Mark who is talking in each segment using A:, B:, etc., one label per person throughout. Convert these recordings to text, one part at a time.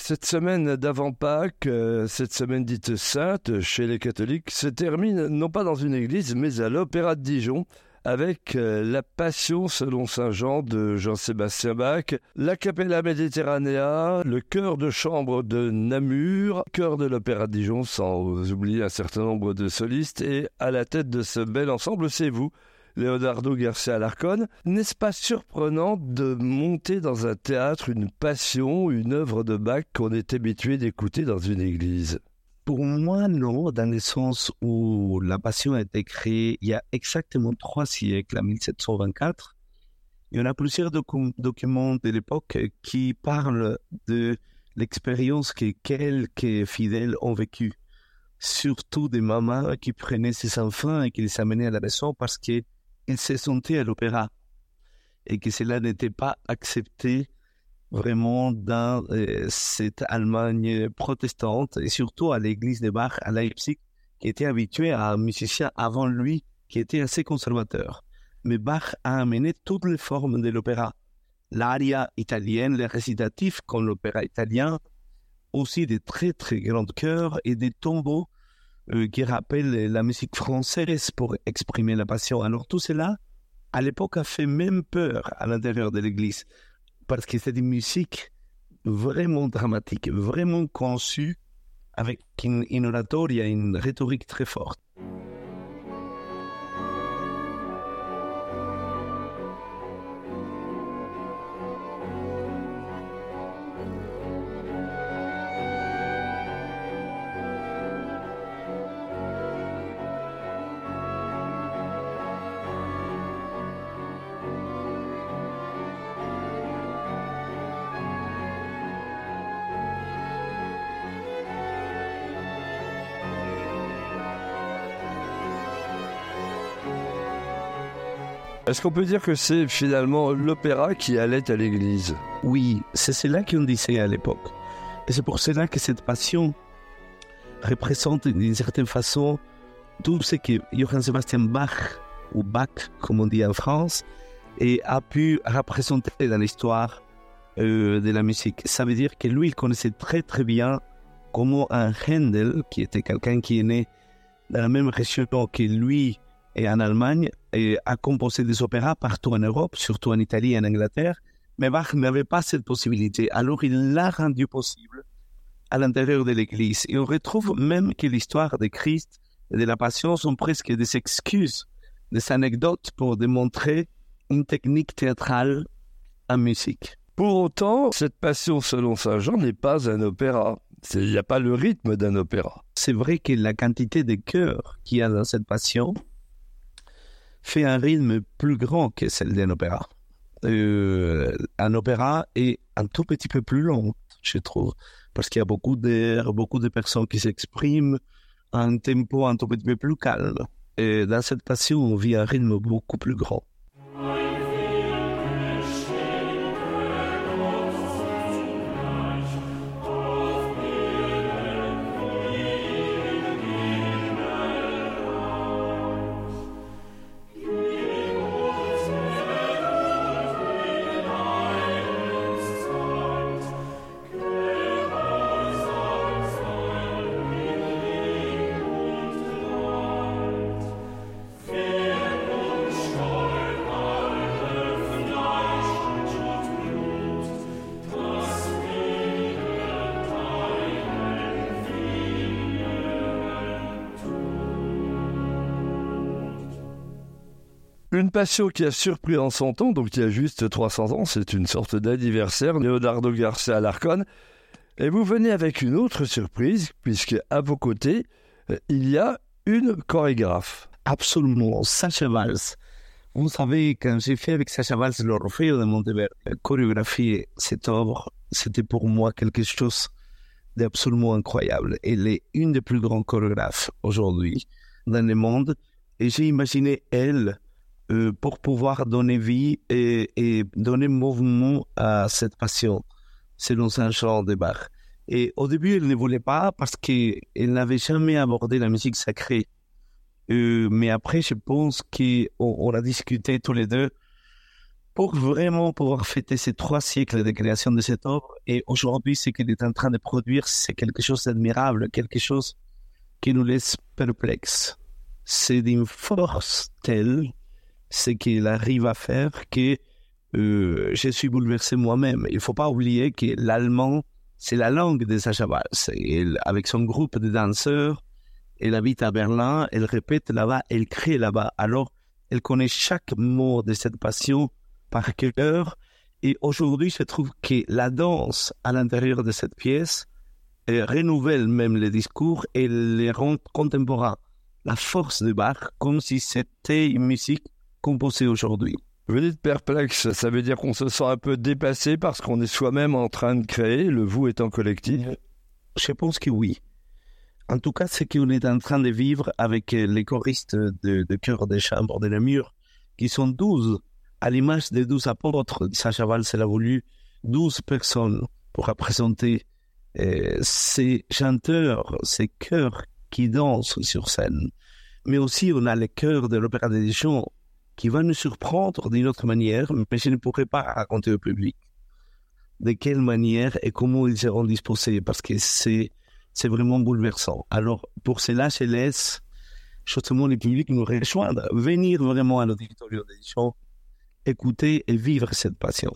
A: Cette semaine d'avant Pâques, cette semaine dite sainte chez les catholiques, se termine non pas dans une église, mais à l'Opéra de Dijon, avec la Passion selon Saint Jean de Jean-Sébastien Bach, la Capella Mediterranea, le chœur de chambre de Namur, chœur de l'Opéra de Dijon, sans oublier un certain nombre de solistes, et à la tête de ce bel ensemble, c'est vous, Leonardo Garcia Alarcón. N'est-ce pas surprenant de monter dans un théâtre une passion, une œuvre de Bach qu'on est habitué d'écouter dans une église?
B: Pour moi, non, dans le sens où la Passion a été créée il y a exactement 3 siècles, en 1724. Il y en a plusieurs documents de l'époque qui parlent de l'expérience que quelques fidèles ont vécue, surtout des mamans qui prenaient ses enfants et qui les amenaient à la maison parce qu'ils se sentaient à l'opéra et que cela n'était pas accepté vraiment dans cette Allemagne protestante et surtout à l'église de Bach à Leipzig, qui était habituée à un musicien avant lui qui était assez conservateur. Mais Bach a amené toutes les formes de l'opéra, l'aria italienne, les récitatifs comme l'opéra italien, aussi des très très grands chœurs et des tombeaux qui rappellent la musique française pour exprimer la passion. Alors tout cela, à l'époque, a fait même peur à l'intérieur de l'église, parce que c'est une musique vraiment dramatique, vraiment conçue avec une oratoria, une rhétorique très forte.
A: Est-ce qu'on peut dire que c'est finalement l'opéra qui allait à l'église?
B: Oui, c'est cela qu'on disait à l'époque. Et c'est pour cela que cette passion représente d'une certaine façon tout ce que Johann Sebastian Bach, ou Bach comme on dit en France, et a pu représenter dans l'histoire de la musique. Ça veut dire que lui, il connaissait très très bien comment un Händel, qui était quelqu'un qui est né dans la même région que lui, et en Allemagne, et a composé des opéras partout en Europe, surtout en Italie et en Angleterre, mais Bach n'avait pas cette possibilité. Alors il l'a rendu possible à l'intérieur de l'Église. Et on retrouve même que l'histoire de Christ et de la Passion sont presque des excuses, des anecdotes pour démontrer une technique théâtrale en musique.
A: Pour autant, cette Passion selon Saint Jean n'est pas un opéra. Il n'y a pas le rythme d'un opéra.
B: C'est vrai que la quantité de chœurs qu'il y a dans cette Passion fait un rythme plus grand que celle d'un opéra. Un opéra est un tout petit peu plus long, je trouve, parce qu'il y a beaucoup d'airs, beaucoup de personnes qui s'expriment à un tempo un tout petit peu plus calme. Et dans cette Passion, on vit un rythme beaucoup plus grand.
A: Une passion qui a surpris en son temps, donc il y a juste 300 ans, c'est une sorte d'anniversaire, Leonardo Garcia Alarcón. Et vous venez avec une autre surprise, puisque à vos côtés, il y a une chorégraphe.
B: Absolument, Sacha Valls. Vous savez, quand j'ai fait avec Sacha Valls l'Orfeo de Monteverdi, chorégraphier cette œuvre, c'était pour moi quelque chose d'absolument incroyable. Elle est une des plus grandes chorégraphes aujourd'hui dans le monde. Et j'ai imaginé elle pour pouvoir donner vie et donner mouvement à cette passion, selon Saint Jean de Bach. Et au début, elle ne voulait pas parce qu'elle n'avait jamais abordé la musique sacrée. Mais après, je pense qu'on a discuté tous les deux pour vraiment pouvoir fêter ces 3 siècles de création de cette œuvre. Et aujourd'hui, ce qu'il est en train de produire, c'est quelque chose d'admirable, quelque chose qui nous laisse perplexes. C'est d'une force telle ce qu'il arrive à faire que je suis bouleversé moi-même. Il ne faut pas oublier que l'allemand, c'est la langue de Sacha Valls. Avec son groupe de danseurs, elle habite à Berlin, elle répète là-bas, elle crée là-bas. Alors, elle connaît chaque mot de cette passion par cœur. Et aujourd'hui, je trouve que la danse à l'intérieur de cette pièce renouvelle même les discours et les rend contemporains. La force de Bach, comme si c'était une musique composée aujourd'hui.
A: Vous dites perplexe, ça veut dire qu'on se sent un peu dépassé parce qu'on est soi-même en train de créer, le vous étant collectif?
B: Je pense que oui. En tout cas, ce qu'on est en train de vivre avec les choristes de chœur des chambres de Namur, qui sont 12, à l'image des 12 apôtres. Sacha Valls a voulu 12 personnes pour représenter ces chanteurs, ces chœurs qui dansent sur scène. Mais aussi, on a les chœurs de l'Opéra de Dijon qui va nous surprendre d'une autre manière, mais je ne pourrais pas raconter au public de quelle manière et comment ils seront disposés, parce que c'est vraiment bouleversant. Alors, pour cela, je laisse justement le public nous rejoindre, venir vraiment à l'auditorium de Dijon, écouter et vivre cette passion.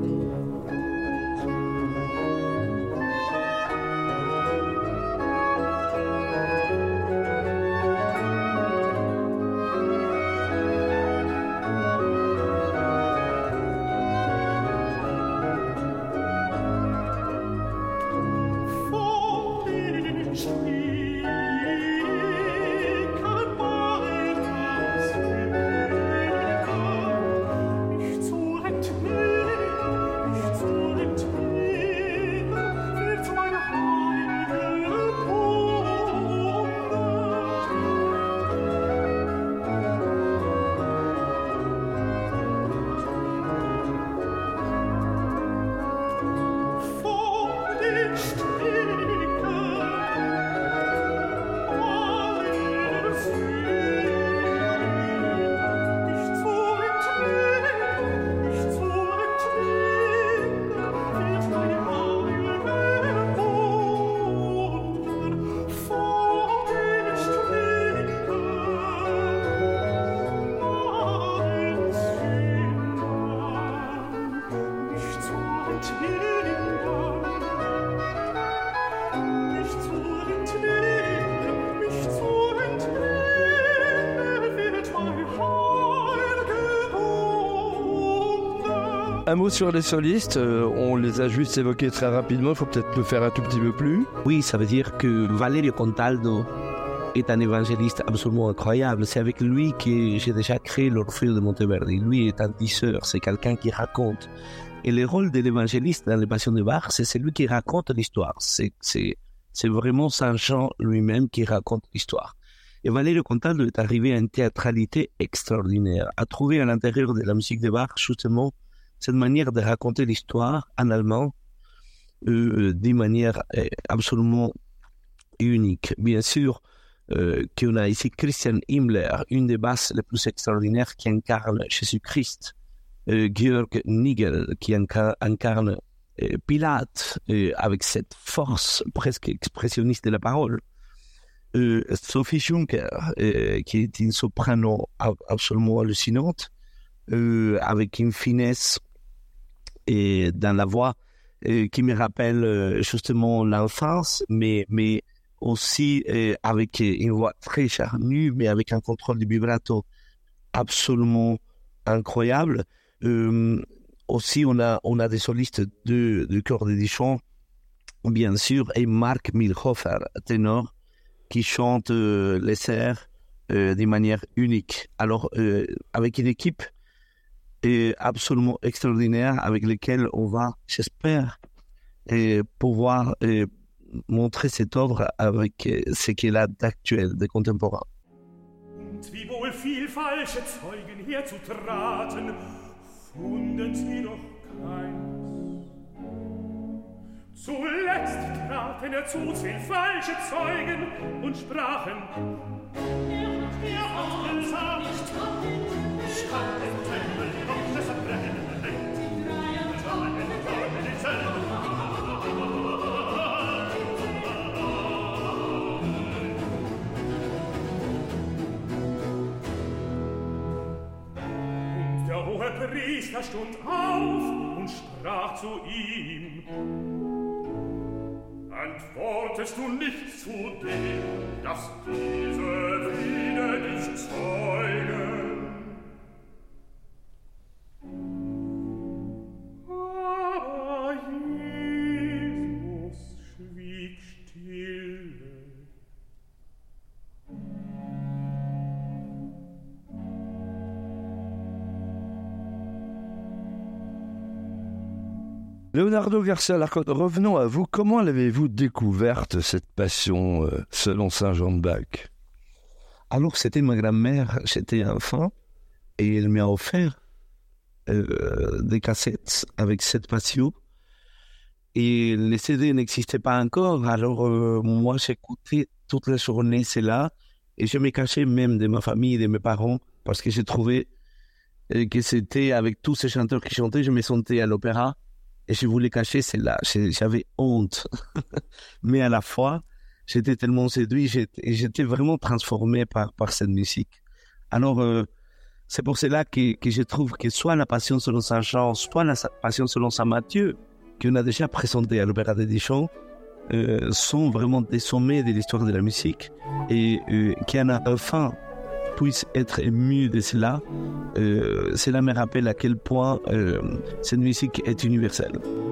A: Un mot sur les solistes, on les a juste évoqués très rapidement, il faut peut-être le faire un tout petit peu plus.
B: Oui, ça veut dire que Valerio Contaldo est un évangéliste absolument incroyable. C'est avec lui que j'ai déjà créé l'Orfeo de Monteverdi. Lui est un diseur, c'est quelqu'un qui raconte. Et le rôle de l'évangéliste dans les Passions de Bach, c'est celui qui raconte l'histoire. C'est vraiment Saint Jean lui-même qui raconte l'histoire. Et Valerio Contaldo est arrivé à une théâtralité extraordinaire, à trouver à l'intérieur de la musique de Bach justement cette manière de raconter l'histoire en allemand d'une manière absolument unique. Bien sûr, qu'on a ici Christian Himmler, une des basses les plus extraordinaires qui incarne Jésus-Christ, Georg Nigel qui incarne Pilate avec cette force presque expressionniste de la parole, Sophie Juncker qui est une soprano absolument hallucinante, avec une finesse et dans la voix qui me rappelle justement l'enfance, mais aussi avec une voix très charnue, mais avec un contrôle du vibrato absolument incroyable. Aussi, on a des solistes de chœur de Dijon, bien sûr, et Marc Milhofer, ténor, qui chante les airs d'une manière unique. Alors, avec une équipe absolument extraordinaire avec lesquels on va, j'espère, pouvoir montrer cette œuvre avec ce qu'elle a d'actuel, de contemporain.
C: Und wie wohl viel falsche Zeugen hierzu traten, funden sie doch keins. Zuletzt traten zu 10 falsche Zeugen und sprachen: Er hat gesagt, standen Tempel Gottes verbrennen. hohe Priester stund auf und sprach zu ihm: Antwortest du nicht zu dem, dass diese Rede dich zeugen? Aber Jesus schwieg stille.
A: Leonardo Garcia Lacroix, revenons à vous. Comment l'avez-vous découverte, cette passion, selon Saint Jean de Bach?
B: Alors, c'était ma grand-mère, j'étais enfant, et elle m'a offert des cassettes avec cette passion. Et les CD n'existaient pas encore, alors moi, j'écoutais toute la journée cela, et je me cachais même de ma famille, de mes parents, parce que j'ai trouvé que c'était avec tous ces chanteurs qui chantaient, je me sentais à l'opéra, et je voulais cacher cela. J'avais honte. Mais à la fois, j'étais tellement séduit, j'étais vraiment transformé par cette musique. Alors, c'est pour cela que je trouve que soit la passion selon Saint Jean, soit la passion selon Saint Matthieu, qu'on a déjà présenté à l'Opéra de Dijon, sont vraiment des sommets de l'histoire de la musique, et qu'un enfant puisse être ému de cela, cela me rappelle à quel point cette musique est universelle.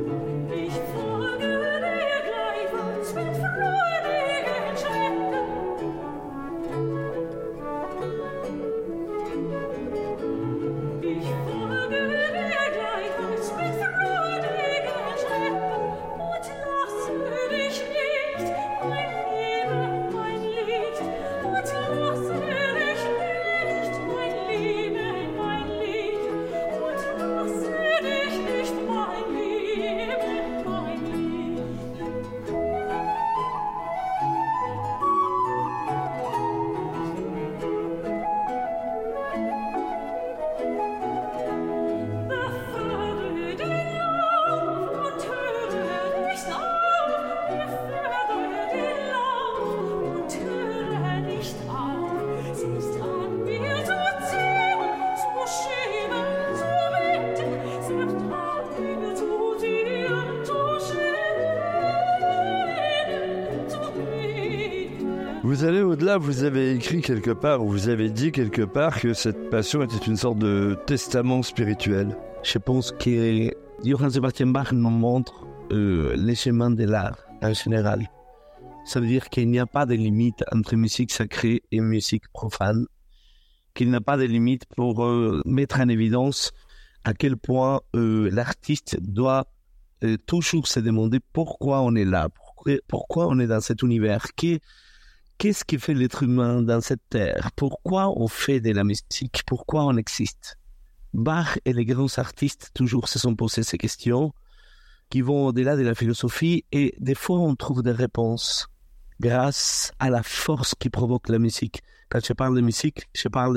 A: Vous allez au-delà, vous avez écrit quelque part, ou vous avez dit quelque part que cette passion était une sorte de testament spirituel.
B: Je pense que Johann Sebastian Bach nous montre les chemins de l'art en général. Ça veut dire qu'il n'y a pas de limite entre musique sacrée et musique profane, qu'il n'y a pas de limite pour mettre en évidence à quel point l'artiste doit toujours se demander pourquoi on est là, pourquoi on est dans cet univers, qu'est-ce qui fait l'être humain dans cette terre, pourquoi on fait de la musique, pourquoi on existe. Bach et les grands artistes toujours se sont posés ces questions qui vont au-delà de la philosophie, et des fois on trouve des réponses grâce à la force qui provoque la musique. Quand je parle de musique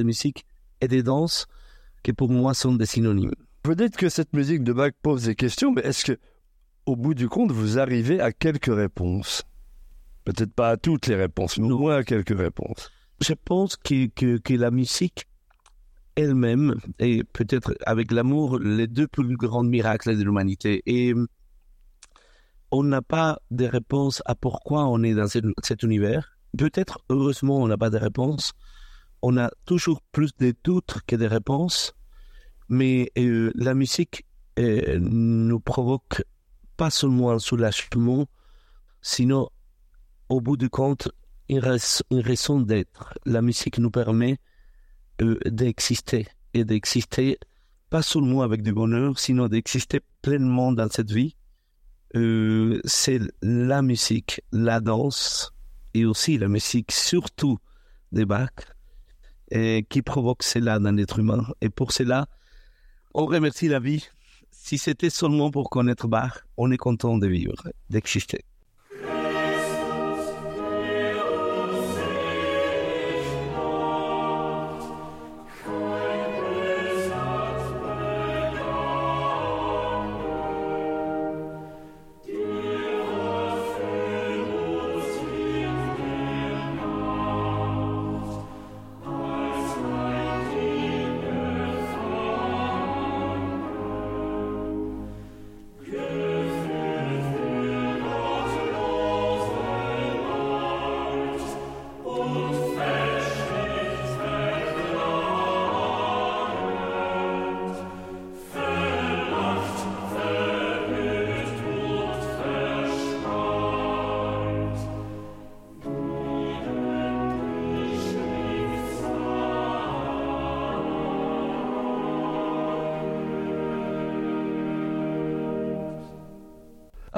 B: et de danse qui pour moi sont des synonymes.
A: Vous dites que cette musique de Bach pose des questions, mais est-ce que, au bout du compte, vous arrivez à quelques réponses? Peut-être pas à toutes les réponses, mais au moins à quelques réponses.
B: Je pense que la musique elle-même est peut-être avec l'amour les deux plus grands miracles de l'humanité. Et on n'a pas de réponse à pourquoi on est dans cet univers. Peut-être, heureusement, on n'a pas de réponse. On a toujours plus de doutes que de réponses. Mais la musique nous provoque pas seulement un soulagement, sinon, au bout du compte, une raison d'être. La musique nous permet d'exister, et d'exister pas seulement avec du bonheur, sinon d'exister pleinement dans cette vie. C'est la musique, la danse, et aussi la musique, surtout de Bach, qui provoque cela dans l'être humain. Et pour cela, on remercie la vie. Si c'était seulement pour connaître Bach, on est content de vivre, d'exister.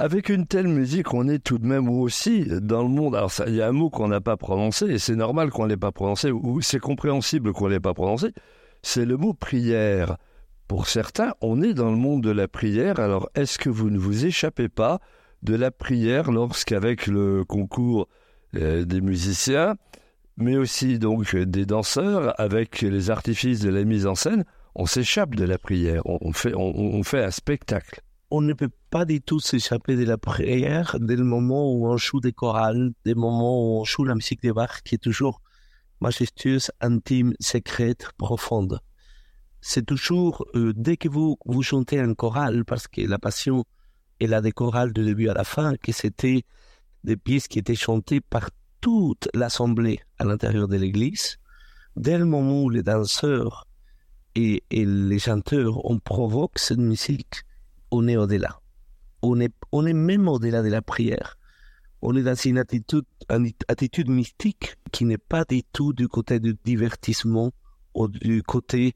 A: avec une telle musique, on est tout de même aussi dans le monde. Alors, il y a un mot qu'on n'a pas prononcé, et c'est normal qu'on ne l'ait pas prononcé, ou c'est compréhensible qu'on ne l'ait pas prononcé, c'est le mot prière. Pour certains, on est dans le monde de la prière. Alors, est-ce que vous ne vous échappez pas de la prière lorsqu'avec le concours des musiciens, mais aussi donc des danseurs, avec les artifices de la mise en scène, on s'échappe de la prière, on fait un spectacle.
B: On ne peut pas du tout s'échapper de la prière dès le moment où on joue des chorales, des moments où on joue la musique des Bach, qui est toujours majestueuse, intime, secrète, profonde. C'est toujours, dès que vous chantez un choral, parce que la Passion, elle a des chorales du début à la fin, que c'était des pièces qui étaient chantées par toute l'assemblée à l'intérieur de l'église, dès le moment où les danseurs et les chanteurs, on provoque cette musique, on est au-delà. On est même au-delà de la prière. On est dans une attitude mystique qui n'est pas du tout du côté du divertissement ou du côté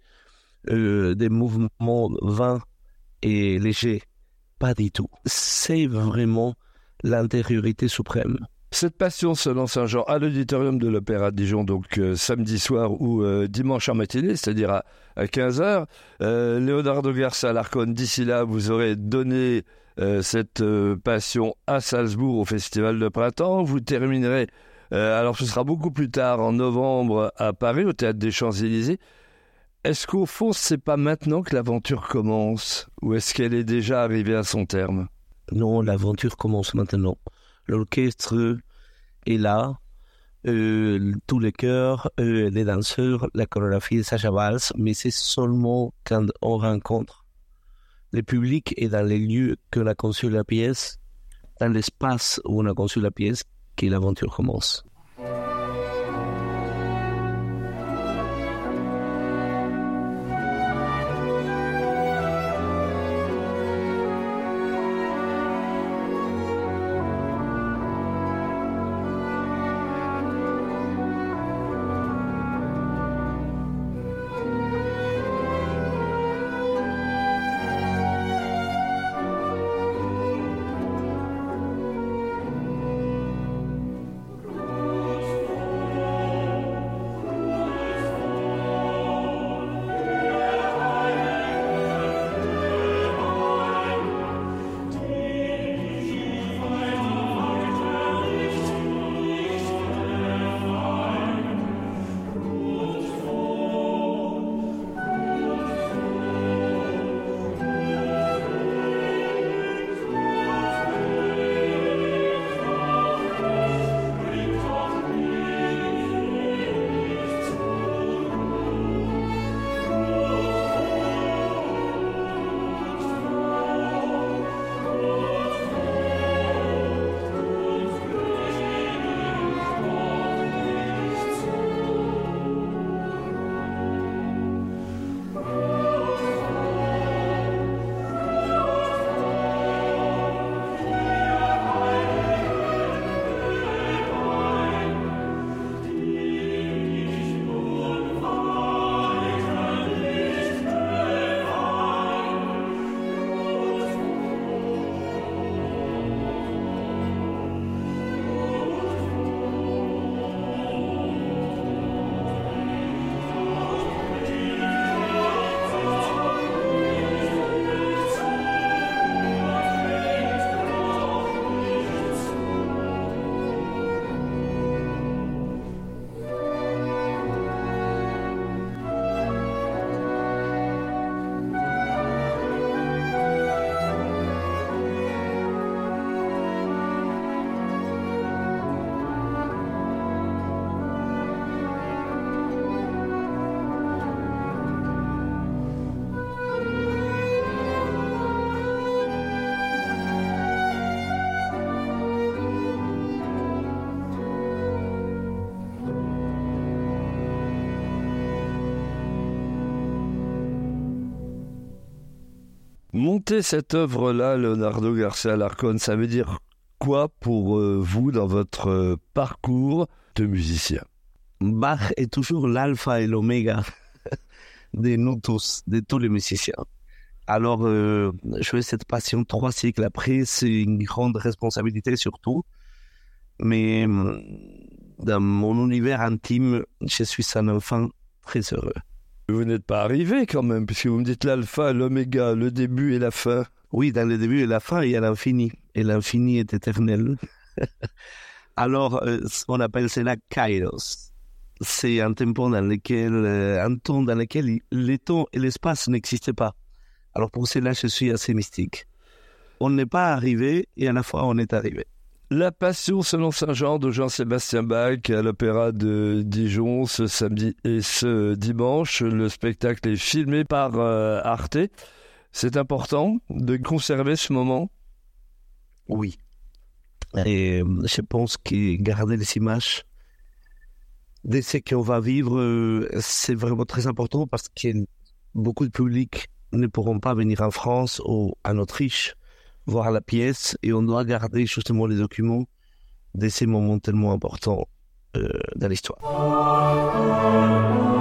B: des mouvements vains et légers. Pas du tout. C'est vraiment l'intériorité suprême.
A: Cette Passion selon Saint Jean à l'auditorium de l'Opéra de Dijon, donc samedi soir ou dimanche en matinée, c'est-à-dire à 15h. Leonardo Garza Alarcón, d'ici là, vous aurez donné cette Passion à Salzbourg au Festival de Printemps. Vous terminerez, alors ce sera beaucoup plus tard, en novembre, à Paris, au Théâtre des Champs-Élysées. Est-ce qu'au fond, c'est pas maintenant que l'aventure commence, ou est-ce qu'elle est déjà arrivée à son terme?
B: Non, l'aventure commence maintenant. L'orchestre est là, tous les chœurs, les danseurs, la chorégraphie de Sacha Valls, mais c'est seulement quand on rencontre le public et dans les lieux qu'on a conçu la pièce, dans l'espace où on a conçu la pièce, que l'aventure commence.
A: Monter cette œuvre-là, Leonardo Garza Alarcón, ça veut dire quoi pour vous dans votre parcours de musicien?
B: Bach est toujours l'alpha et l'oméga de nous tous, de tous les musiciens. Alors, jouer cette passion 3 siècles après, c'est une grande responsabilité surtout. Mais dans mon univers intime, je suis un enfant très heureux.
A: Vous n'êtes pas arrivé quand même, puisque vous me dites l'alpha, l'oméga, le début et la fin.
B: Oui, dans le début et la fin, il y a l'infini. Et l'infini est éternel. Alors, on appelle cela kairos. C'est un temps dans lequel les temps et l'espace n'existaient pas. Alors pour cela, je suis assez mystique. On n'est pas arrivé et à la fois on est arrivé.
A: La Passion selon Saint Jean de Jean-Sébastien Bach à l'Opéra de Dijon ce samedi et ce dimanche. Le spectacle est filmé par Arte. C'est important de conserver ce moment?
B: Oui. Et je pense que garder les images de ce qu'on va vivre, c'est vraiment très important parce que beaucoup de publics ne pourront pas venir en France ou en Autriche voir la pièce et on doit garder justement les documents de ces moments tellement importants dans l'histoire.